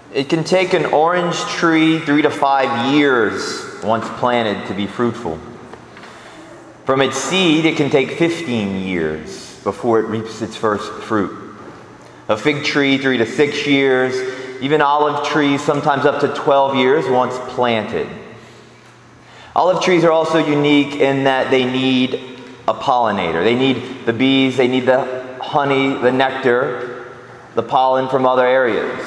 It can take an orange tree 3 to 5 years, once planted, to be fruitful. From its seed, it can take 15 years before it reaps its first fruit. A fig tree, 3 to 6 years. Even olive trees, sometimes up to 12 years once planted. Olive trees are also unique in that they need a pollinator. They need the bees, they need the honey, the nectar, the pollen from other areas.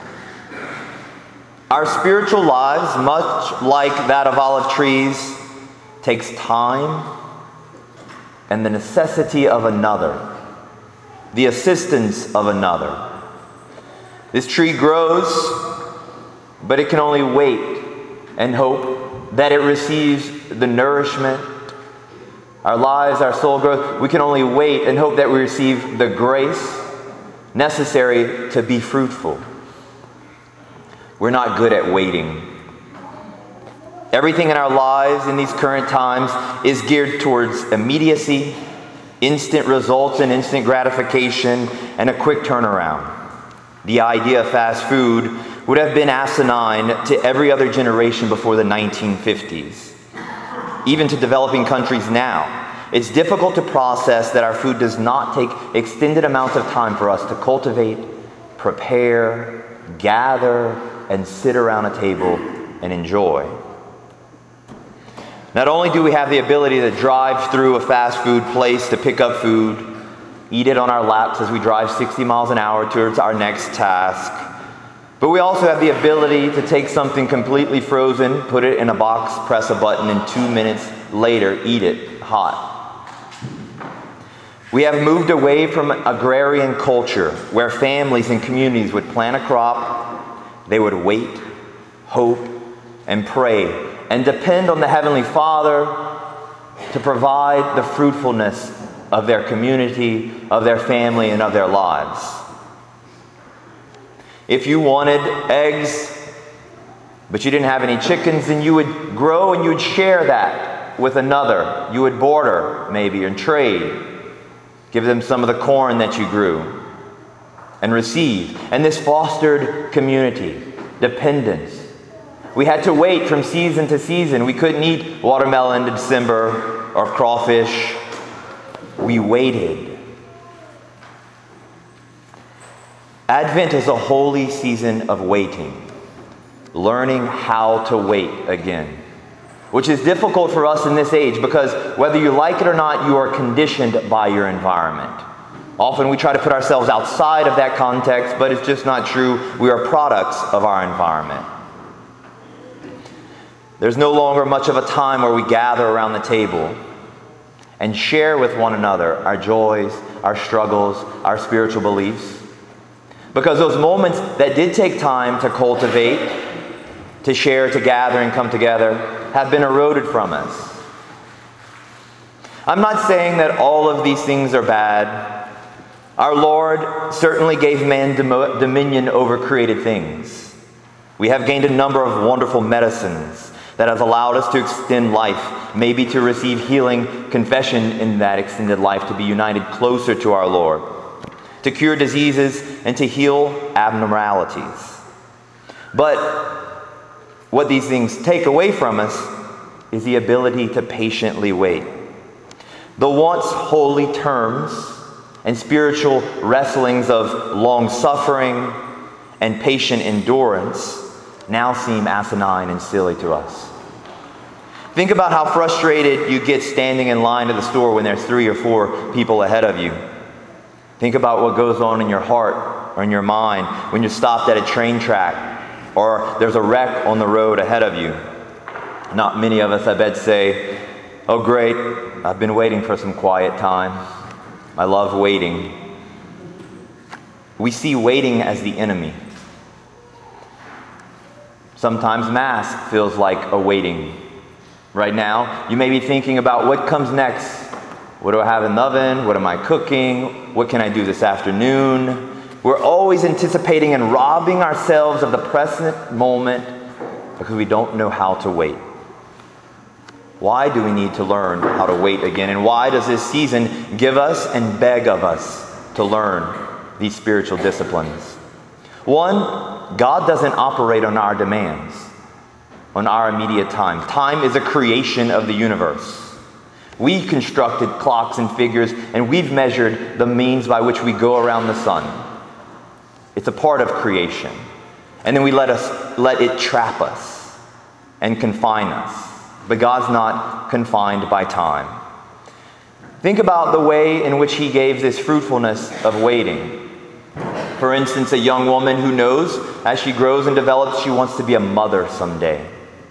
Our spiritual lives, much like that of olive trees, takes time and the necessity of another, the assistance of another. This tree grows, but it can only wait and hope that it receives the nourishment. Our lives, our soul growth, we can only wait and hope that we receive the grace necessary to be fruitful. We're not good at waiting. Everything in our lives in these current times is geared towards immediacy, instant results and instant gratification, and a quick turnaround. The idea of fast food would have been asinine to every other generation before the 1950s. Even to developing countries now, it's difficult to process that our food does not take extended amounts of time for us to cultivate, prepare, gather, and sit around a table and enjoy. Not only do we have the ability to drive through a fast food place to pick up food, eat it on our laps as we drive 60 miles an hour towards our next task, but we also have the ability to take something completely frozen, put it in a box, press a button, and 2 minutes later eat it hot. We have moved away from agrarian culture where families and communities would plant a crop, they would wait, hope, and pray, and depend on the Heavenly Father to provide the fruitfulness of their community, of their family, and of their lives. If you wanted eggs, but you didn't have any chickens, then you would grow and you would share that with another. You would barter, maybe, and trade. Give them some of the corn that you grew and receive. And this fostered community, dependence. We had to wait from season to season. We couldn't eat watermelon in December or crawfish. We waited. Advent is a holy season of waiting, learning how to wait again, which is difficult for us in this age because whether you like it or not, you are conditioned by your environment. Often we try to put ourselves outside of that context, but it's just not true. We are products of our environment. There's no longer much of a time where we gather around the table and share with one another our joys, our struggles, our spiritual beliefs. Because those moments that did take time to cultivate, to share, to gather, and come together have been eroded from us. I'm not saying that all of these things are bad. Our Lord certainly gave man dominion over created things. We have gained a number of wonderful medicines that have allowed us to extend life, maybe to receive healing, confession in that extended life, to be united closer to our Lord, to cure diseases, and to heal abnormalities. But what these things take away from us is the ability to patiently wait. The once holy terms and spiritual wrestlings of long-suffering and patient endurance now seem asinine and silly to us. Think about how frustrated you get standing in line to the store when there's 3 or 4 people ahead of you. Think about what goes on in your heart or in your mind when you're stopped at a train track or there's a wreck on the road ahead of you. Not many of us, I bet, say, "Oh great, I've been waiting for some quiet time. I love waiting." We see waiting as the enemy. Sometimes Mass feels like a waiting. Right now, you may be thinking about what comes next. What do I have in the oven? What am I cooking? What can I do this afternoon? We're always anticipating and robbing ourselves of the present moment because we don't know how to wait. Why do we need to learn how to wait again? And why does this season give us and beg of us to learn these spiritual disciplines? One, God doesn't operate on our demands, on our immediate time. Time is a creation of the universe. We constructed clocks and figures, and we've measured the means by which we go around the sun. It's a part of creation. And then we let it trap us and confine us. But God's not confined by time. Think about the way in which he gave this fruitfulness of waiting. For instance, a young woman who knows as she grows and develops, she wants to be a mother someday.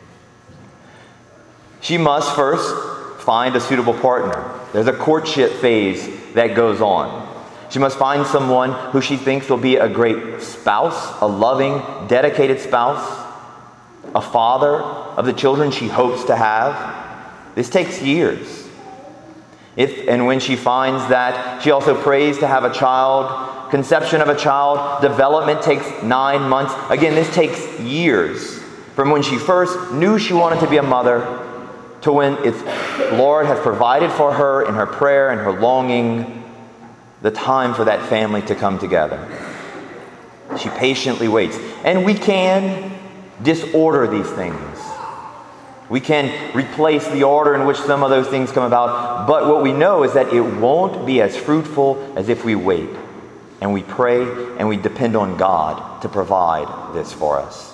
She must first find a suitable partner. There's a courtship phase that goes on. She must find someone who she thinks will be a great spouse, a loving, dedicated spouse, a father of the children she hopes to have. This takes years. If and when she finds that, she also prays to have a child. Conception of a child, development takes 9 months. Again, this takes years. From when she first knew she wanted to be a mother to when Lord has provided for her in her prayer and her longing the time for that family to come together. She patiently waits. And we can disorder these things. We can replace the order in which some of those things come about. But what we know is that it won't be as fruitful as if we wait and we pray and we depend on God to provide this for us.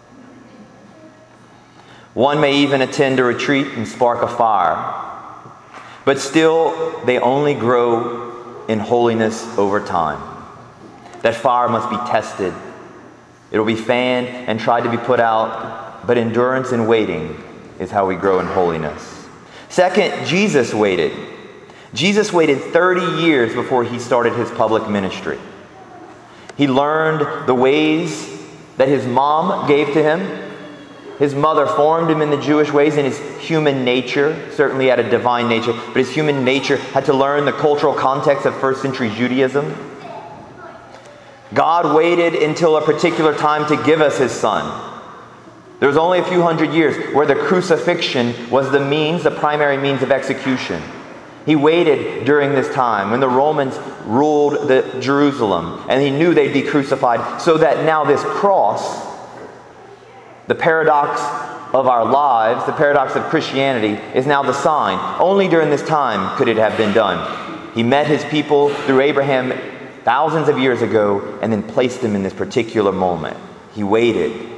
One may even attend a retreat and spark a fire. But still, they only grow in holiness over time. That fire must be tested. It will be fanned and tried to be put out, but endurance and waiting is how we grow in holiness. Second, Jesus waited. Jesus waited 30 years before he started his public ministry. He learned the ways that his mom gave to him. His mother formed him in the Jewish ways, and his human nature, certainly had a divine nature, but his human nature had to learn the cultural context of first century Judaism. God waited until a particular time to give us his son. There was only a few hundred years where the crucifixion was the primary means of execution. He waited during this time when the Romans ruled Jerusalem, and he knew they'd be crucified, so that now this cross, the paradox of our lives, the paradox of Christianity, is now the sign. Only during this time could it have been done. He met his people through Abraham thousands of years ago and then placed them in this particular moment. He waited.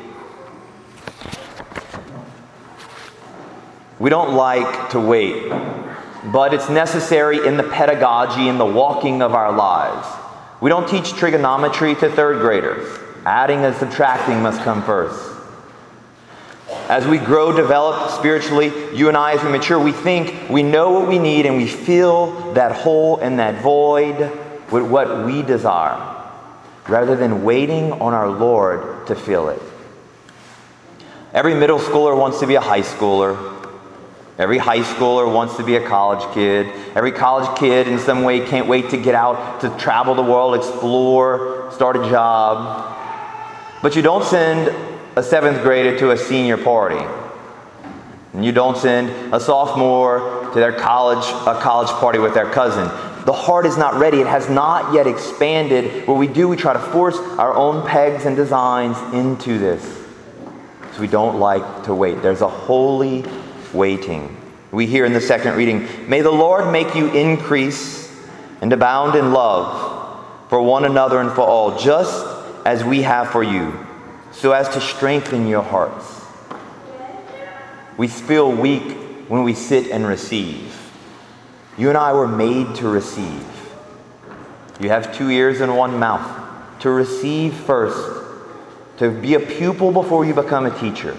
We don't like to wait, but it's necessary in the pedagogy, in the walking of our lives. We don't teach trigonometry to third graders. Adding and subtracting must come first. As we grow, develop spiritually, you and I, as we mature, we think we know what we need and we fill that hole and that void with what we desire, rather than waiting on our Lord to fill it. Every middle schooler wants to be a high schooler. Every high schooler wants to be a college kid. Every college kid in some way can't wait to get out, to travel the world, explore, start a job. But you don't send a 7th grader to a senior party. And you don't send a sophomore to a college party with their cousin. The heart is not ready. It has not yet expanded. What we do, we try to force our own pegs and designs into this. So we don't like to wait. There's a holy waiting. We hear in the second reading, "May the Lord make you increase and abound in love for one another and for all, just as we have for you, so as to strengthen your hearts." We feel weak when we sit and receive. You and I were made to receive. You have 2 ears and 1 mouth. To receive first. To be a pupil before you become a teacher.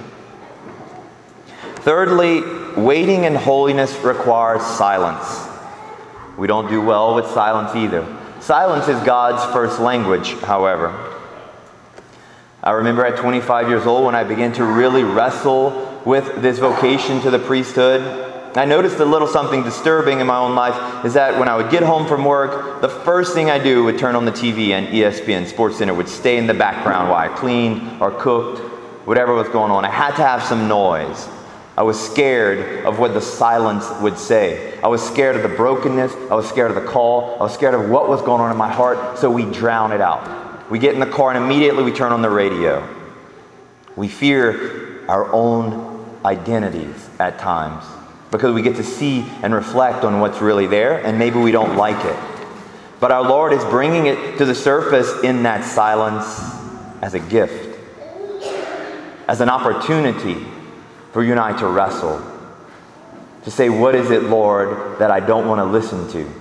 Thirdly, waiting in holiness requires silence. We don't do well with silence either. Silence is God's first language, however. I remember at 25 years old when I began to really wrestle with this vocation to the priesthood. I noticed a little something disturbing in my own life is that when I would get home from work, the first thing I do would turn on the TV, and ESPN, SportsCenter would stay in the background while I cleaned or cooked, whatever was going on. I had to have some noise. I was scared of what the silence would say. I was scared of the brokenness. I was scared of the call. I was scared of what was going on in my heart, so we drown it out. We get in the car and immediately we turn on the radio. We fear our own identities at times because we get to see and reflect on what's really there, and maybe we don't like it. But our Lord is bringing it to the surface in that silence as a gift, as an opportunity for you and I to wrestle, to say, what is it, Lord, that I don't want to listen to?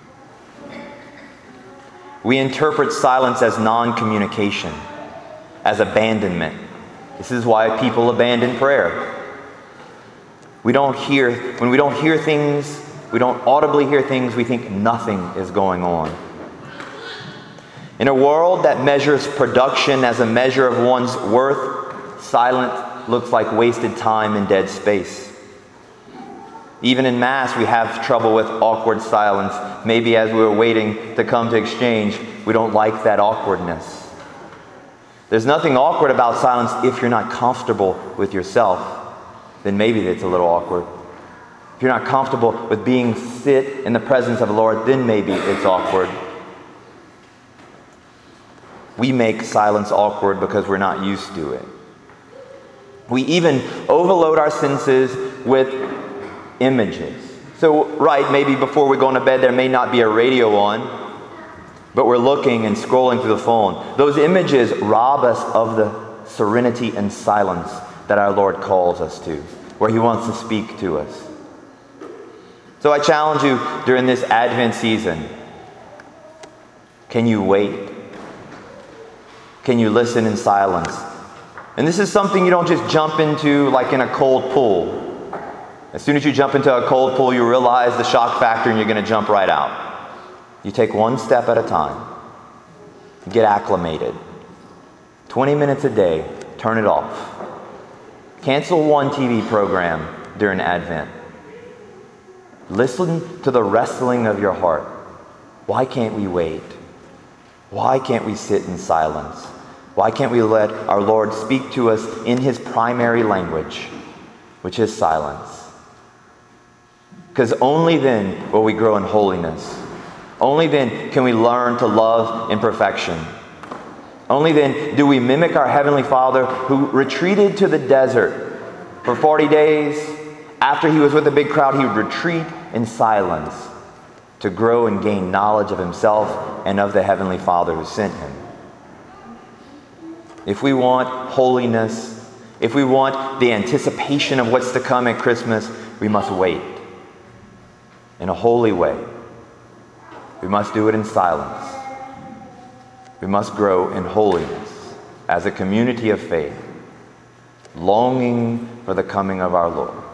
We interpret silence as non-communication, as abandonment. This is why people abandon prayer. When we don't hear things, we don't audibly hear things, we think nothing is going on. In a world that measures production as a measure of one's worth, silence looks like wasted time and dead space. Even in Mass, we have trouble with awkward silence. Maybe as we were waiting to come to exchange, we don't like that awkwardness. There's nothing awkward about silence if you're not comfortable with yourself. Then maybe it's a little awkward. If you're not comfortable with being sit in the presence of the Lord, then maybe it's awkward. We make silence awkward because we're not used to it. We even overload our senses with images. So, right, maybe before we're going to bed, there may not be a radio on, but we're looking and scrolling through the phone. Those images rob us of the serenity and silence that our Lord calls us to, where He wants to speak to us. So I challenge you during this Advent season, can you wait? Can you listen in silence? And this is something you don't just jump into like in a cold pool. As soon as you jump into a cold pool, you realize the shock factor and you're going to jump right out. You take one step at a time. You get acclimated. 20 minutes a day, turn it off. Cancel one TV program during Advent. Listen to the wrestling of your heart. Why can't we wait? Why can't we sit in silence? Why can't we let our Lord speak to us in His primary language, which is silence? Because only then will we grow in holiness. Only then can we learn to love in perfection. Only then do we mimic our Heavenly Father who retreated to the desert for 40 days. After He was with a big crowd, He would retreat in silence to grow and gain knowledge of Himself and of the Heavenly Father who sent Him. If we want holiness, if we want the anticipation of what's to come at Christmas, we must wait in a holy way. We must do it in silence. We must grow in holiness as a community of faith, longing for the coming of our Lord.